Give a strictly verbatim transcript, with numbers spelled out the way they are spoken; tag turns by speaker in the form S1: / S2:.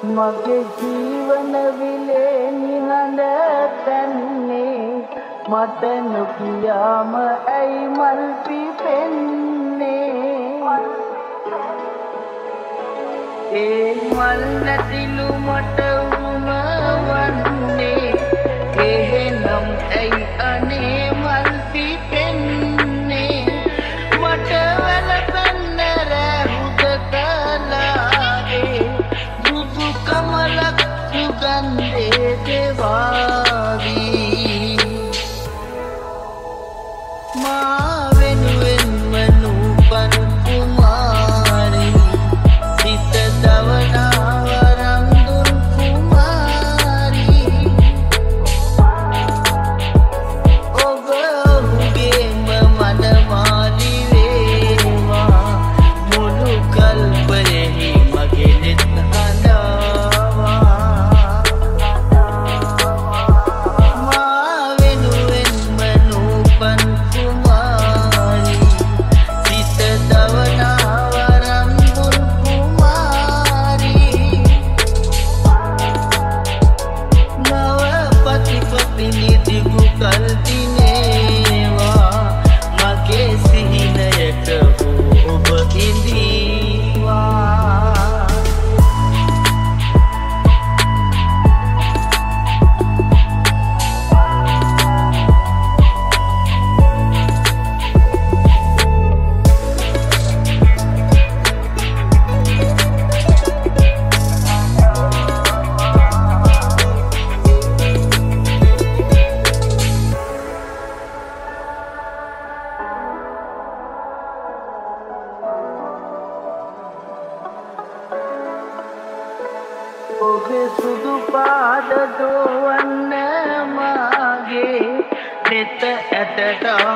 S1: මගේ ජීවන විලේ නිහඬ තන්නේ මට නොකියාම ඇයි මල් පිපෙන්නේ ඒ මල් නැතිලු මට උරුම වන්නේ එහෙනම් ඇයි අනේ මල් පිපෙන්නේ මට වැළපෙන්න රැහුද කලාවේ දුදු කමලක් සුගන්ධේ දෙවාවී මා වෙනුවෙන්ම නූපන් කුමාරී සිත දවනා වරම් දුන් කුමාරී ඔබ ඔහුගේම මනමාලි වේවා මුළු කල්පයෙහි මගේ නෙත් හඬාවා මා වෙනුවෙන්ම නූපන් කුමාරී සිත දවනා වරම් දුන් කුමාරී නව පතිපපිනි දිගු කල් දිනේවා මගේ සිහිනයට හෝ ඔබ ඉඳීවා ඔබේ සුදු පාද දෝවන්න මාගේ නෙත ඇටට